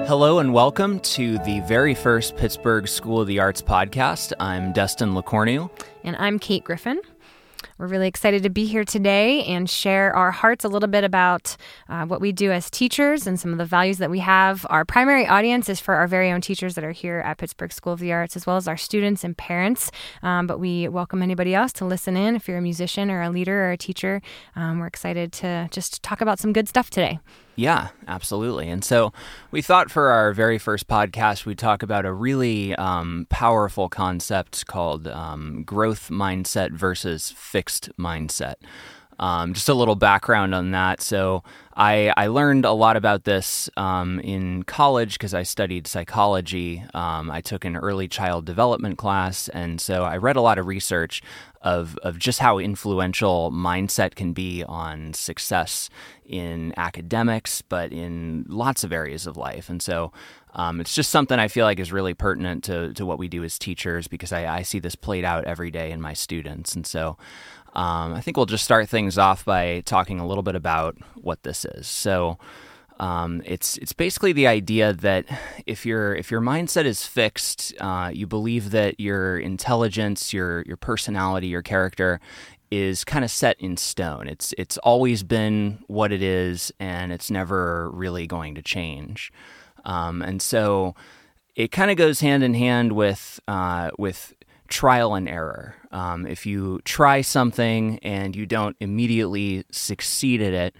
Hello and welcome to the very first Pittsburgh School of the Arts podcast. I'm Destin LaCornu. And I'm Kate Griffin. We're really excited to be here today and share our hearts a little bit about what we do as teachers and some of the values that we have. Our primary audience is for our very own teachers that are here at Pittsburgh School of the Arts, as well as our students and parents. But we welcome anybody else to listen in. If you're a musician or a leader or a teacher, we're excited to just talk about some good stuff today. Yeah, absolutely. And so we thought for our very first podcast, we'd talk about a really powerful concept called growth mindset versus fixed mindset. Just a little background on that. So I learned a lot about this in college because I studied psychology. I took an early child development class, and so I read a lot of research of just how influential mindset can be on success in academics, but in lots of areas of life. And so it's just something I feel like is really pertinent to what we do as teachers because I see this played out every day in my students. And so I think we'll just start things off by talking a little bit about what this is. So it's basically the idea that if your mindset is fixed, you believe that your intelligence, your personality, your character is kind of set in stone. It's always been what it is, and it's never really going to change. And so it kind of goes hand in hand with trial and error. If you try something and you don't immediately succeed at it,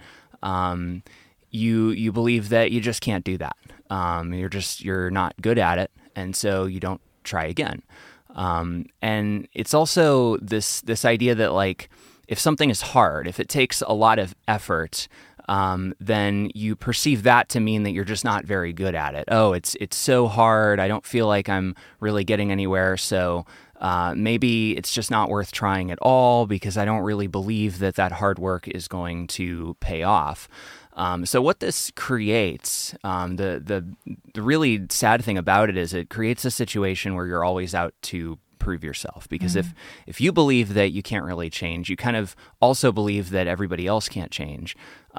you believe that you just can't do that. You're not good at it, and so you don't try again. And it's also this idea that like if something is hard, if it takes a lot of effort, then you perceive that to mean that you're just not very good at it. Oh, it's so hard. I don't feel like I'm really getting anywhere. So maybe it's just not worth trying at all because I don't really believe that hard work is going to pay off. So what this creates, the really sad thing about it is it creates a situation where you're always out to prove yourself. Because if you believe that you can't really change, you kind of also believe that everybody else can't change.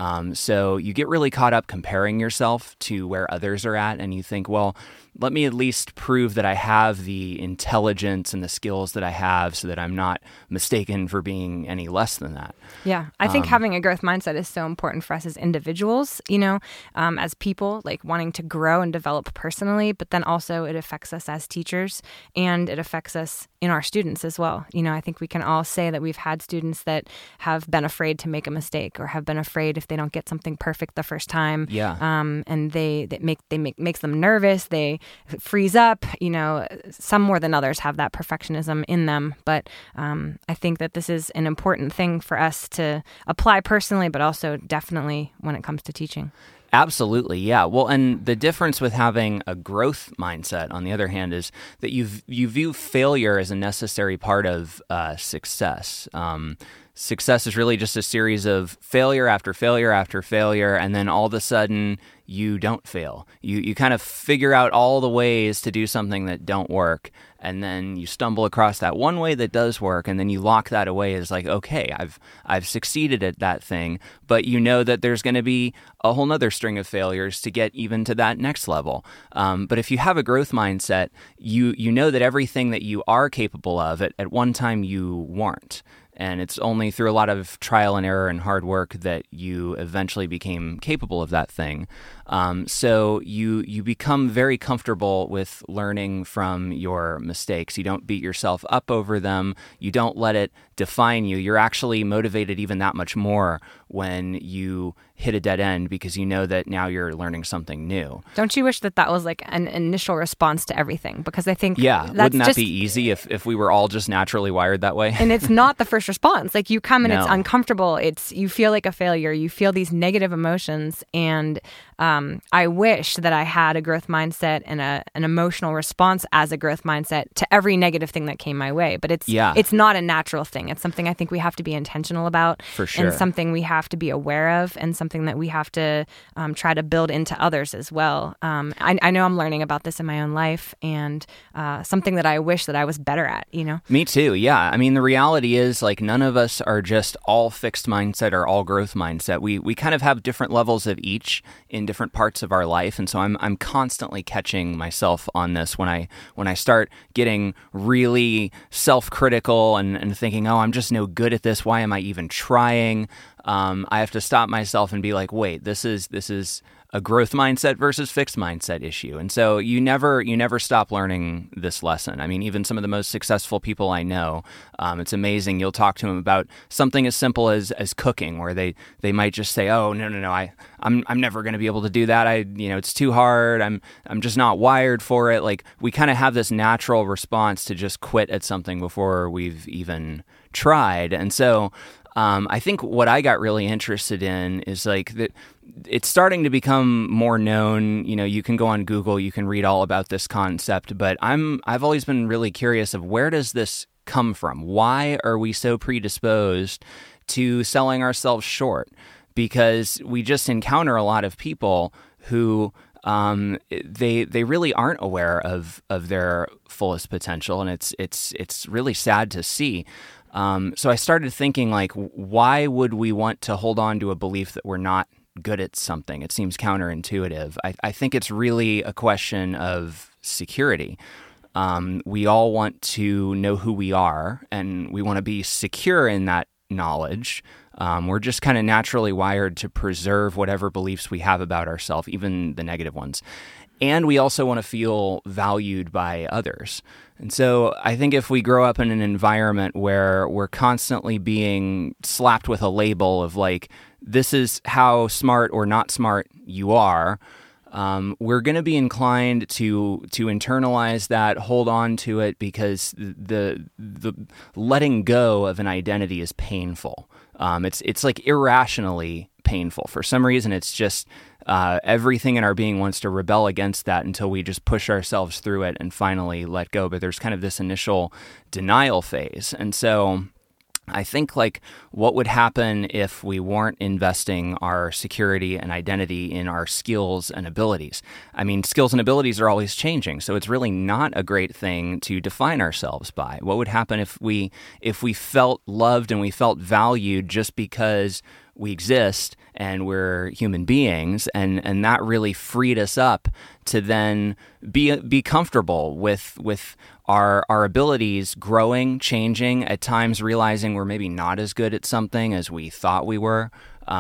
So you get really caught up comparing yourself to where others are at, and you think, well, let me at least prove that I have the intelligence and the skills that I have so that I'm not mistaken for being any less than that. Yeah, I think having a growth mindset is so important for us as individuals, as people, like wanting to grow and develop personally, but then also it affects us as teachers and it affects us in our students as well. I think we can all say that we've had students that have been afraid to make a mistake or have been afraid if they don't get something perfect the first time. Yeah. And makes them nervous. They freeze up. Some more than others have that perfectionism in them. But I think that this is an important thing for us to apply personally, but also definitely when it comes to teaching. Absolutely, yeah. Well, and the difference with having a growth mindset, on the other hand, is that you view failure as a necessary part of success. Success is really just a series of failure after failure after failure, and then all of a sudden you don't fail. You kind of figure out all the ways to do something that don't work, and then you stumble across that one way that does work, and then you lock that away as like, okay, I've succeeded at that thing, but you know that there's going to be a whole nother string of failures to get even to that next level. But if you have a growth mindset, you know that everything that you are capable of, at one time you weren't. And it's only through a lot of trial and error and hard work that you eventually became capable of that thing. So you become very comfortable with learning from your mistakes. You don't beat yourself up over them. You don't let it define you. You're actually motivated even that much more when you hit a dead end because you know that now you're learning something new. Don't you wish that was like an initial response to everything? Because I think wouldn't that be easy if we were all just naturally wired that way? And it's not the first response. Like you come and No. It's uncomfortable. You feel like a failure. You feel these negative emotions. And I wish that I had a growth mindset and an emotional response as a growth mindset to every negative thing that came my way. But it's not a natural thing. It's something I think we have to be intentional about. For sure. And something we have to be aware of and something that we have to try to build into others as well. I know I'm learning about this in my own life and something that I wish that I was better at, Me too, yeah. I mean, the reality is like none of us are just all fixed mindset or all growth mindset. We kind of have different levels of each in different parts of our life, and so I'm constantly catching myself on this when I start getting really self-critical and thinking, oh, I'm just no good at this. Why am I even trying? I have to stop myself and be like, wait, this is a growth mindset versus fixed mindset issue. And so you never stop learning this lesson. I mean, even some of the most successful people I know, it's amazing. You'll talk to them about something as simple as cooking, where they might just say, oh, no, I'm never going to be able to do that. It's too hard. I'm just not wired for it. Like, we kind of have this natural response to just quit at something before we've even tried. And so I think what I got really interested in is like that it's starting to become more known. You can go on Google, you can read all about this concept, but I've always been really curious of where does this come from? Why are we so predisposed to selling ourselves short? Because we just encounter a lot of people who they really aren't aware of their fullest potential, and it's really sad to see. So I started thinking, like, why would we want to hold on to a belief that we're not good at something? It seems counterintuitive. I think it's really a question of security. We all want to know who we are, and we want to be secure in that knowledge. We're just kind of naturally wired to preserve whatever beliefs we have about ourselves, even the negative ones. And we also want to feel valued by others. And so I think if we grow up in an environment where we're constantly being slapped with a label of like, this is how smart or not smart you are, we're going to be inclined to internalize that, hold on to it, because the letting go of an identity is painful. It's like irrationally painful. For some reason, it's just everything in our being wants to rebel against that until we just push ourselves through it and finally let go. But there's kind of this initial denial phase. And so I think like what would happen if we weren't investing our security and identity in our skills and abilities? I mean, skills and abilities are always changing, so it's really not a great thing to define ourselves by. What would happen if we felt loved and we felt valued just because we exist and we're human beings, and that really freed us up to then be comfortable with our abilities growing, changing, at times realizing we're maybe not as good at something as we thought we were.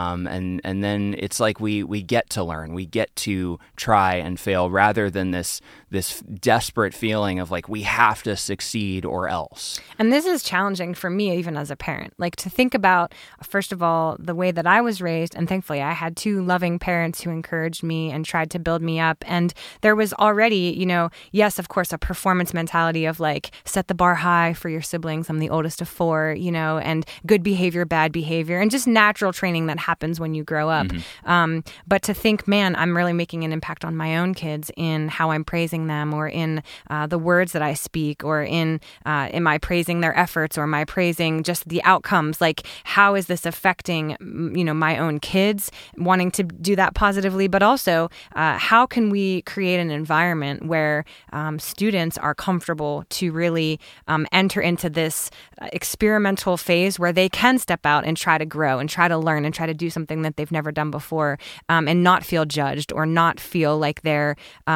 And then it's like we get to learn, we get to try and fail, rather than this desperate feeling of like we have to succeed or else. And this is challenging for me, even as a parent, like to think about, first of all, the way that I was raised. And thankfully, I had two loving parents who encouraged me and tried to build me up. And there was already, yes, of course, a performance mentality of like, set the bar high for your siblings. I'm the oldest of four, and good behavior, bad behavior, and just natural training that happens when you grow up. Mm-hmm. But to think, man, I'm really making an impact on my own kids in how I'm praising them, or in the words that I speak, or in am I praising their efforts, or am I praising just the outcomes? Like, how is this affecting, my own kids, wanting to do that positively, but also how can we create an environment where students are comfortable to really enter into this experimental phase where they can step out and try to grow and try to learn and try to do something that they've never done before, and not feel judged, or not feel like their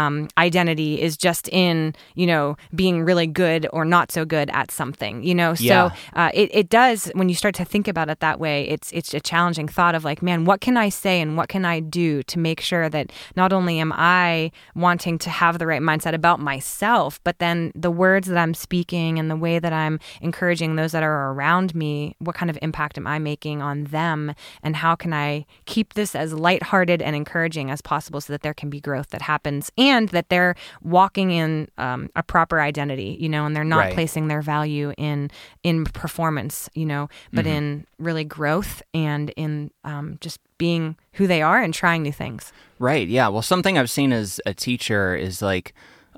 identity is just in, being really good or not so good at something, Yeah. So it does, when you start to think about it that way, it's a challenging thought of like, man, what can I say and what can I do to make sure that not only am I wanting to have the right mindset about myself, but then the words that I'm speaking and the way that I'm encouraging those that are around me, what kind of impact am I making on them? And how can I keep this as lighthearted and encouraging as possible so that there can be growth that happens, and that they're walking in a proper identity, and they're not right. placing their value in performance, but mm-hmm. in really growth and in just being who they are and trying new things. Right. Yeah. Well, something I've seen as a teacher is like,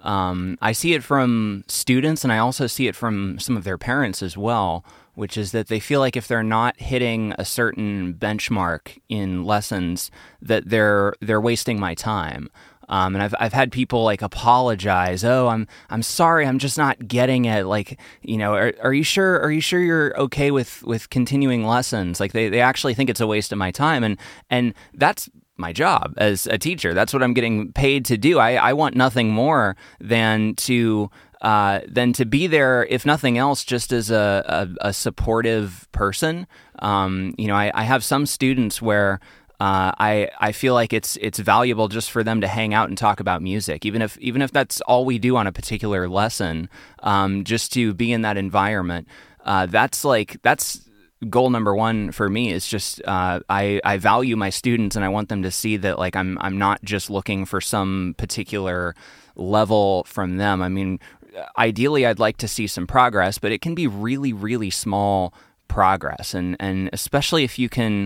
I see it from students, and I also see it from some of their parents as well, which is that they feel like if they're not hitting a certain benchmark in lessons, that they're wasting my time. And I've had people like apologize. Oh, I'm sorry, I'm just not getting it. Like, are you sure? Are you sure you're okay with continuing lessons? Like they actually think it's a waste of my time, and that's my job as a teacher. That's what I'm getting paid to do. I want nothing more than to be there, if nothing else, just as a supportive person. I have some students where I feel like it's valuable just for them to hang out and talk about music, even if that's all we do on a particular lesson, just to be in that environment. That's goal number one for me. Is just I value my students, and I want them to see that like I'm not just looking for some particular level from them. I mean, ideally I'd like to see some progress, but it can be really, really small progress, and especially if you can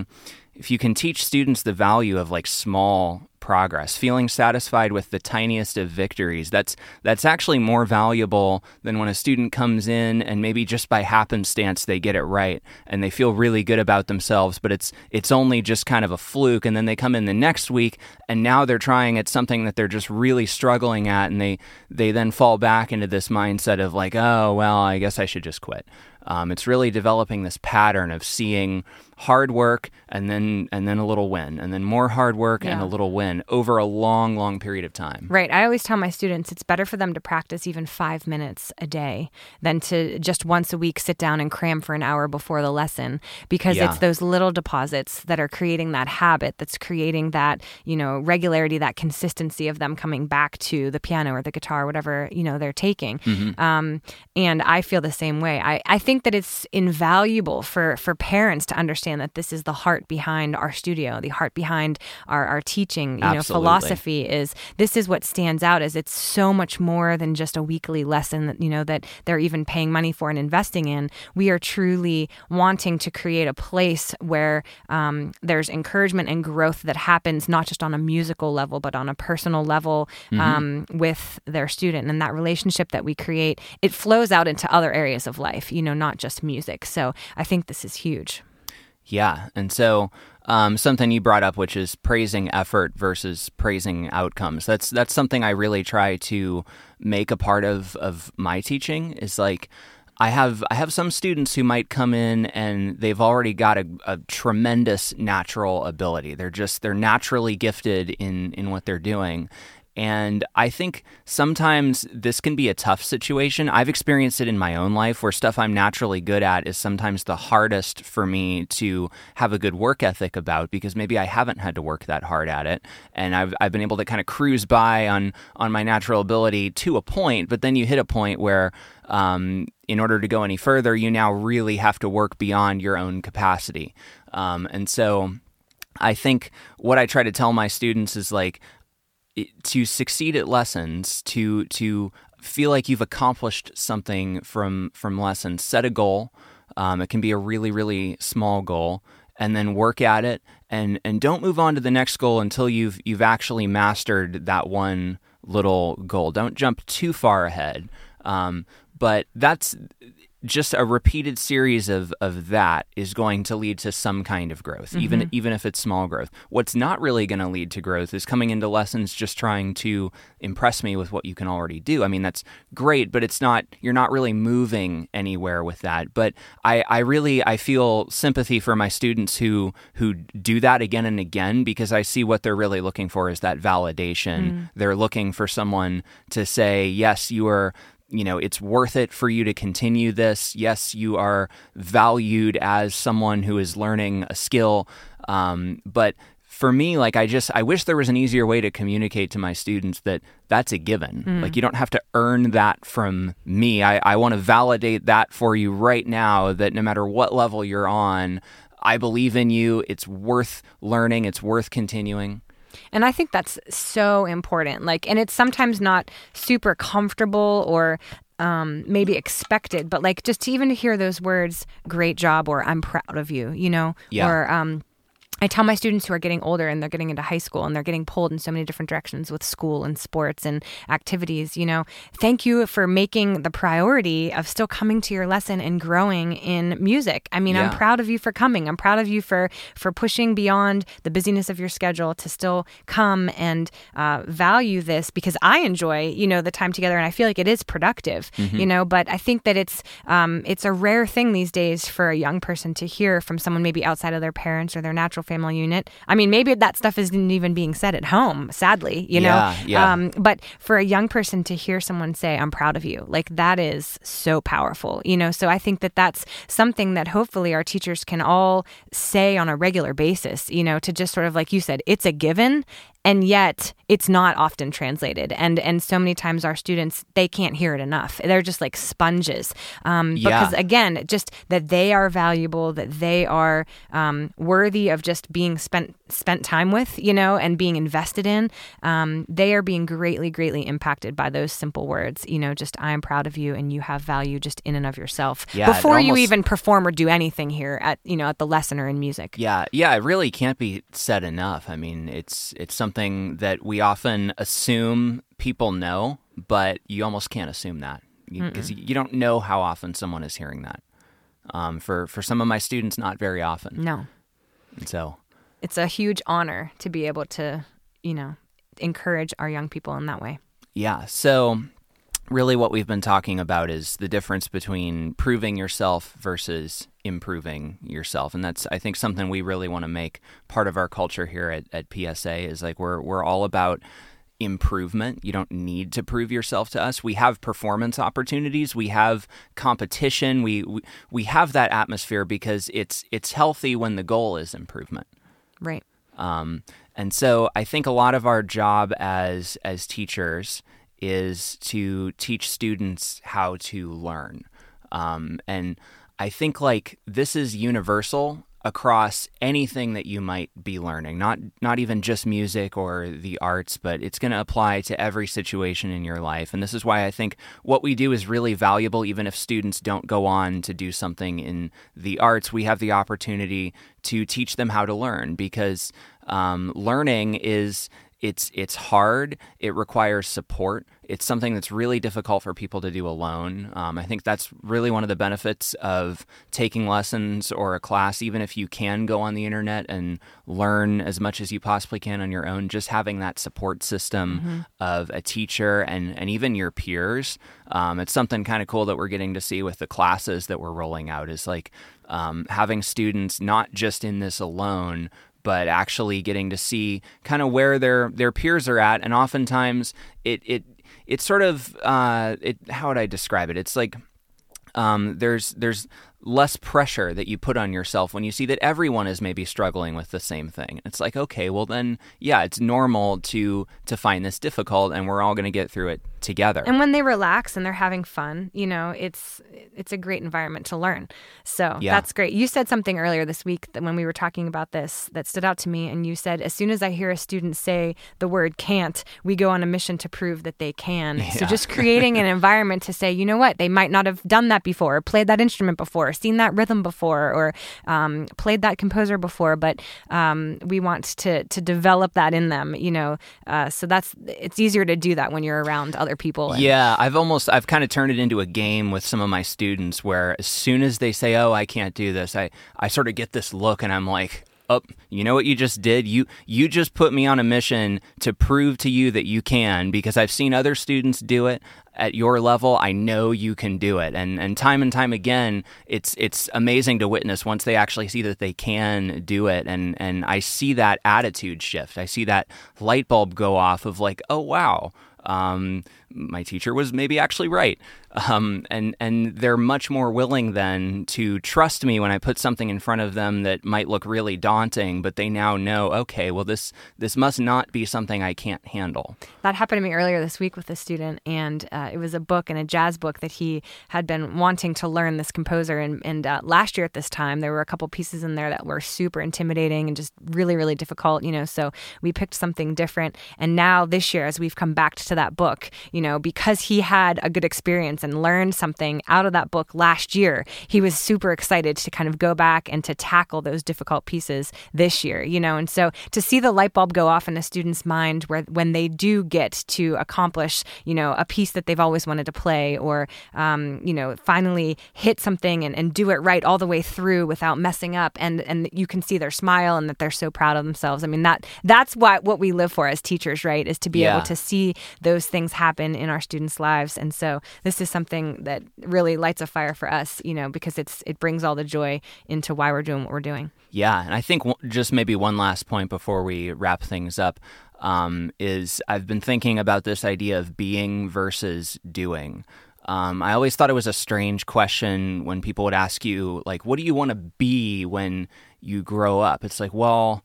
teach students the value of like small progress, feeling satisfied with the tiniest of victories. That's actually more valuable than when a student comes in and maybe just by happenstance they get it right and they feel really good about themselves, but it's only just kind of a fluke, and then they come in the next week and now they're trying at something that they're just really struggling at, and they then fall back into this mindset of like, oh, well, I guess I should just quit. It's really developing this pattern of seeing hard work and then a little win, and then more hard work and a little win over a long, long period of time. Right. I always tell my students it's better for them to practice even 5 minutes a day than to just once a week sit down and cram for an hour before the lesson, because it's those little deposits that are creating that habit, that's creating that, regularity, that consistency of them coming back to the piano or the guitar, whatever, they're taking. Mm-hmm. And I feel the same way. I think that it's invaluable for parents to understand that this is the heart behind our studio, the heart behind our teaching. Philosophy is, this is what stands out, as it's so much more than just a weekly lesson that, that they're even paying money for and investing in. We are truly wanting to create a place where there's encouragement and growth that happens not just on a musical level, but on a personal level with their student. And that relationship that we create, it flows out into other areas of life, not just music. So I think this is huge. Yeah. And so something you brought up, which is praising effort versus praising outcomes. That's something I really try to make a part of my teaching, is like, I have some students who might come in and they've already got a tremendous natural ability. They're naturally gifted in what they're doing. And I think sometimes this can be a tough situation. I've experienced it in my own life, where stuff I'm naturally good at is sometimes the hardest for me to have a good work ethic about, because maybe I haven't had to work that hard at it. And I've been able to kind of cruise by on my natural ability to a point, but then you hit a point where in order to go any further, you now really have to work beyond your own capacity. And so I think what I try to tell my students is like, to succeed at lessons, to feel like you've accomplished something from lessons, set a goal. It can be a really, really small goal, and then work at it, and don't move on to the next goal until you've actually mastered that one little goal. Don't jump too far ahead. But that's just a repeated series of that is going to lead to some kind of growth, even if it's small growth. What's not really going to lead to growth is coming into lessons just trying to impress me with what you can already do. I mean, that's great, but you're not really moving anywhere with that. But I feel sympathy for my students who do that again and again, because I see what they're really looking for is that validation. They're looking for someone to say, yes, you are, it's worth it for you to continue this. Yes, you are valued as someone who is learning a skill. But for me, like, I wish there was an easier way to communicate to my students that that's a given. Like, you don't have to earn that from me. I want to validate that for you right now, that no matter what level you're on, I believe in you. It's worth learning. It's worth continuing. And I think that's so important. Like, and it's sometimes not super comfortable or maybe expected, but like just to even hear those words, great job, or I'm proud of you, Yeah. or I tell my students who are getting older and they're getting into high school and they're getting pulled in so many different directions with school and sports and activities, thank you for making the priority of still coming to your lesson and growing in music. I mean, I'm proud of you for coming. I'm proud of you for pushing beyond the busyness of your schedule to still come and value this, because I enjoy, the time together, and I feel like it is productive, but I think that it's a rare thing these days for a young person to hear from someone maybe outside of their parents or their natural family unit. I mean, maybe that stuff isn't even being said at home, sadly, but for a young person to hear someone say, I'm proud of you, like that is so powerful, so I think that that's something that hopefully our teachers can all say on a regular basis, to just sort of, like you said, it's a given. And yet it's not often translated. And so many times our students, they can't hear it enough. They're just like sponges. Because again, just that they are valuable, that they are worthy of just being spent time with, and being invested in. They are being greatly, greatly impacted by those simple words, just I am proud of you and you have value just in and of yourself before you even perform or do anything here at the lesson or in music. Yeah, it really can't be said enough. I mean, it's something that we often assume people know, but you almost can't assume that because you don't know how often someone is hearing that. For some of my students, not very often. No. And so it's a huge honor to be able to, encourage our young people in that way. Yeah. So really what we've been talking about is the difference between proving yourself versus improving yourself. And that's, I think, something we really want to make part of our culture here at PSA is like we're all about improvement. You don't need to prove yourself to us. We have performance opportunities. We have competition. We have that atmosphere because it's healthy when the goal is improvement. Right. And so I think a lot of our job as teachers is to teach students how to learn. And I think like this is universal across anything that you might be learning, not even just music or the arts, but it's going to apply to every situation in your life. And this is why I think what we do is really valuable. Even if students don't go on to do something in the arts, we have the opportunity to teach them how to learn, because learning is it's hard. It requires support. It's something that's really difficult for people to do alone. I think that's really one of the benefits of taking lessons or a class, even if you can go on the internet and learn as much as you possibly can on your own, just having that support system of a teacher and even your peers. It's something kind of cool that we're getting to see with the classes that we're rolling out is like having students not just in this alone, but actually getting to see kind of where their peers are at. And oftentimes it's sort of, how would I describe it? It's like there's less pressure that you put on yourself when you see that everyone is maybe struggling with the same thing. It's like, okay, well then, yeah, it's normal to find this difficult, and we're all going to get through it together. And when they relax and they're having fun, it's a great environment to learn. So that's great. You said something earlier this week that when we were talking about this that stood out to me, and you said, as soon as I hear a student say the word can't, we go on a mission to prove that they can. Yeah. So just creating an environment to say, you know what, they might not have done that before, or played that instrument before, seen that rhythm before, or played that composer before, but we want to develop that in them, so it's easier to do that when you're around other people. Yeah, I've kind of turned it into a game with some of my students where as soon as they say, oh, I can't do this, I sort of get this look and I'm like, oh, you know what you just did? You just put me on a mission to prove to you that you can, because I've seen other students do it at your level. I know you can do it. And time again, it's amazing to witness once they actually see that they can do it. And I see that attitude shift. I see that light bulb go off of like, oh, wow. My teacher was maybe actually right. And they're much more willing then to trust me when I put something in front of them that might look really daunting, but they now know, okay, well, this must not be something I can't handle. That happened to me earlier this week with a student, and it was a book and a jazz book that he had been wanting to learn, this composer. And last year at this time, there were a couple pieces in there that were super intimidating and just really, really difficult, so we picked something different. And now this year, as we've come back to that book, because he had a good experience and learned something out of that book last year, he was super excited to kind of go back and to tackle those difficult pieces this year, and so to see the light bulb go off in a student's mind when they do get to accomplish, a piece that they've always wanted to play, or, finally hit something and do it right all the way through without messing up. And you can see their smile and that they're so proud of themselves. I mean, that's what we live for as teachers, right? Is to be able to see those things happen in our students' lives. And so this is something that really lights a fire for us, because it brings all the joy into why we're doing what we're doing. Yeah. And I think just maybe one last point before we wrap things up is I've been thinking about this idea of being versus doing. I always thought it was a strange question when people would ask you, like, what do you want to be when you grow up? It's like, well,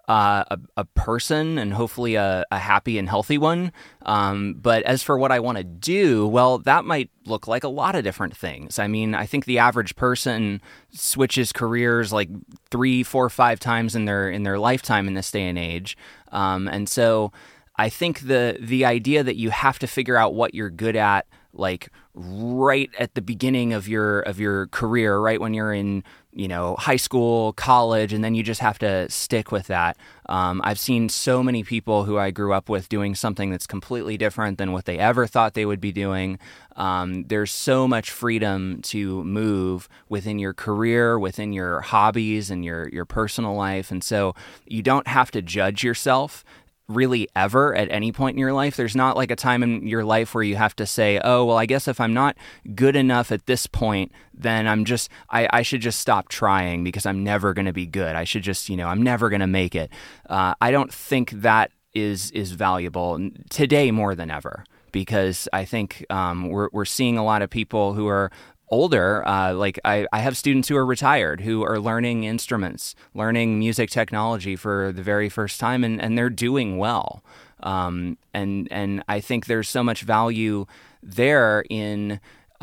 a person, and hopefully a happy and healthy one. But as for what I want to do, well, that might look like a lot of different things. I mean, I think the average person switches careers like 3, 4, 5 times in their lifetime in this day and age. And so I think the idea that you have to figure out what you're good at, like right at the beginning of your career, right when you're in, high school, college, and then you just have to stick with that. I've seen so many people who I grew up with doing something that's completely different than what they ever thought they would be doing. There's so much freedom to move within your career, within your hobbies and your personal life. And so you don't have to judge yourself really ever at any point in your life. There's not like a time in your life where you have to say, oh, well, I guess if I'm not good enough at this point, then I should just stop trying because I'm never going to be good. I should just, I'm never going to make it. I don't think that is valuable today more than ever, because I think we're seeing a lot of people who are older, like I have students who are retired who are learning instruments, learning music technology for the very first time, and they're doing well. And I think there's so much value there in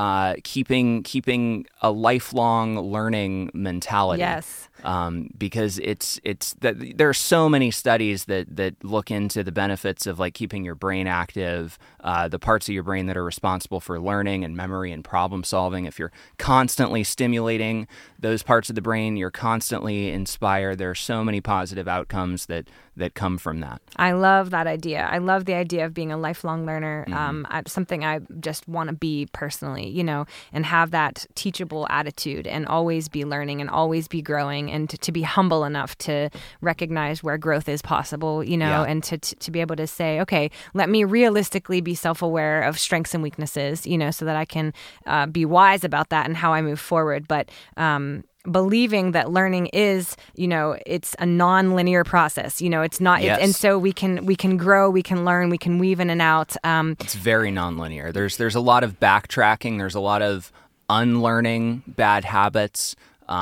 keeping a lifelong learning mentality. Yes. Because it's that there are so many studies that look into the benefits of like keeping your brain active, the parts of your brain that are responsible for learning and memory and problem solving. If you're constantly stimulating those parts of the brain, you're constantly inspired. There are so many positive outcomes that come from that. I love that idea. I love the idea of being a lifelong learner. Something I just want to be personally, and have that teachable attitude and always be learning and always be growing, and to be humble enough to recognize where growth is possible, and to be able to say, okay, let me realistically be self-aware of strengths and weaknesses, so that I can be wise about that and how I move forward. But believing that learning is, it's a non-linear process. It's not, yes. And so we can grow, we can learn, we can weave in and out. It's very non-linear. There's a lot of backtracking. There's a lot of unlearning bad habits.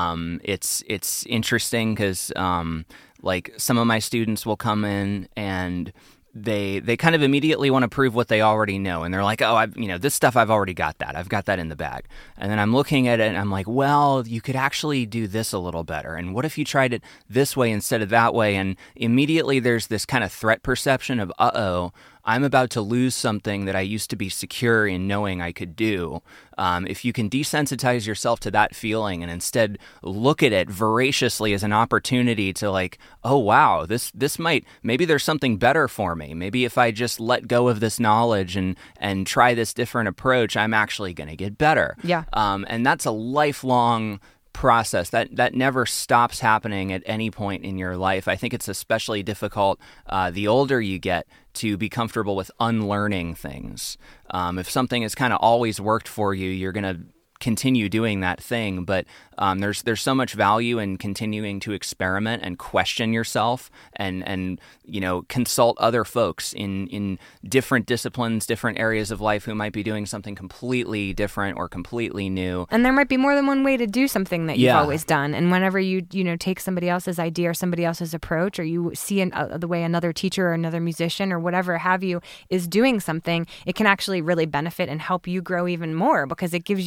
It's interesting because like some of my students will come in and they kind of immediately want to prove what they already know. And they're like, oh, this stuff, I've already got that. I've got that in the bag. And then I'm looking at it and I'm like, well, you could actually do this a little better. And what if you tried it this way instead of that way? And immediately there's this kind of threat perception of, I'm about to lose something that I used to be secure in knowing I could do. If you can desensitize yourself to that feeling and instead look at it voraciously as an opportunity to like, oh, wow, maybe there's something better for me. Maybe if I just let go of this knowledge and try this different approach, I'm actually going to get better. Yeah. And that's a lifelong process that never stops happening at any point in your life. I think it's especially difficult the older you get to be comfortable with unlearning things. If something has kind of always worked for you, you're going to continue doing that thing. But there's so much value in continuing to experiment and question yourself and consult other folks in different disciplines, different areas of life who might be doing something completely different or completely new. And there might be more than one way to do something that you've always done. And whenever you take somebody else's idea or somebody else's approach, or you see the way another teacher or another musician or whatever have you is doing something, it can actually really benefit and help you grow even more because it gives you knowledge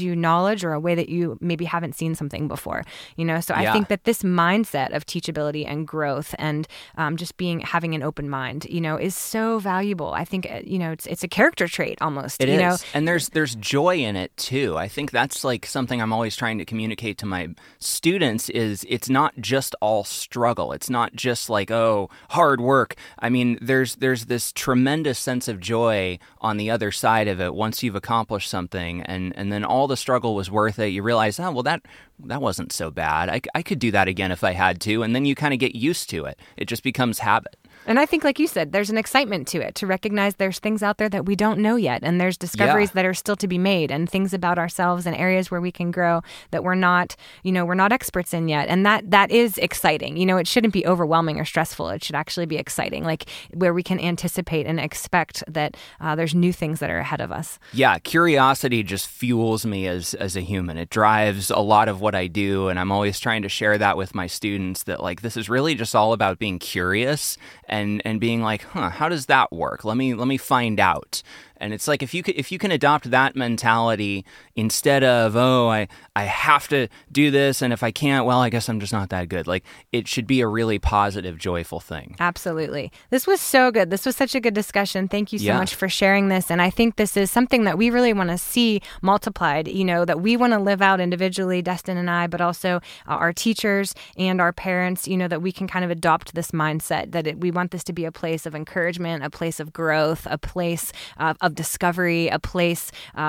knowledge or a way that you maybe haven't seen something before. So I think that this mindset of teachability and growth and just having an open mind, is so valuable. I think, it's a character trait almost. It is. And there's joy in it too. I think that's like something I'm always trying to communicate to my students is it's not just all struggle. It's not just like, oh, hard work. I mean, there's this tremendous sense of joy on the other side of it once you've accomplished something and then all the struggle was worth it. You realize, oh, well, that wasn't so bad. I could do that again if I had to. And then you kind of get used to it. It just becomes habit. And I think, like you said, there's an excitement to it, to recognize there's things out there that we don't know yet, and there's discoveries that are still to be made, and things about ourselves and areas where we can grow that we're not experts in yet. And that is exciting. It shouldn't be overwhelming or stressful. It should actually be exciting, like where we can anticipate and expect that there's new things that are ahead of us. Yeah, curiosity just fuels me as a human. It drives a lot of what I do, and I'm always trying to share that with my students that like this is really just all about being curious and being like, how does that work? Let me find out. And it's like if you can adopt that mentality instead of, oh, I have to do this, and if I can't, well, I guess I'm just not that good. Like it should be a really positive, joyful thing. Absolutely. This was so good. This was such a good discussion. Thank you so much for sharing this. And I think this is something that we really want to see multiplied, that we want to live out individually, Destin and I, but also our teachers and our parents, that we can kind of adopt this mindset that we want this to be a place of encouragement, a place of growth, a place of discovery, a place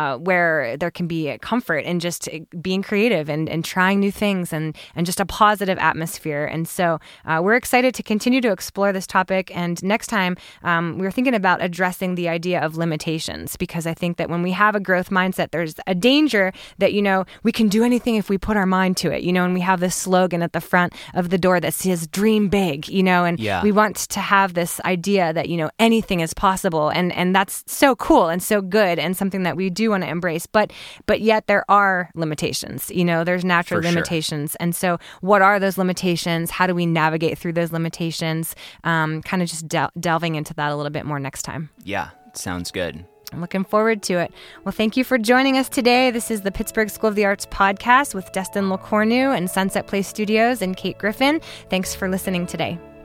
where there can be comfort in just being creative and trying new things and just a positive atmosphere. And so we're excited to continue to explore this topic. And next time, we're thinking about addressing the idea of limitations, because I think that when we have a growth mindset, there's a danger that, we can do anything if we put our mind to it, and we have this slogan at the front of the door that says dream big, and we want to have this idea that, anything is possible. And that's so cool and so good and something that we do want to embrace. But yet there are limitations, there's natural limitations. Sure. And so what are those limitations? How do we navigate through those limitations? Kind of just delving into that a little bit more next time. Yeah, sounds good. I'm looking forward to it. Well, thank you for joining us today. This is the Pittsburgh School of the Arts podcast with Destin Lecornu and Sunset Place Studios and Kate Griffin. Thanks for listening today.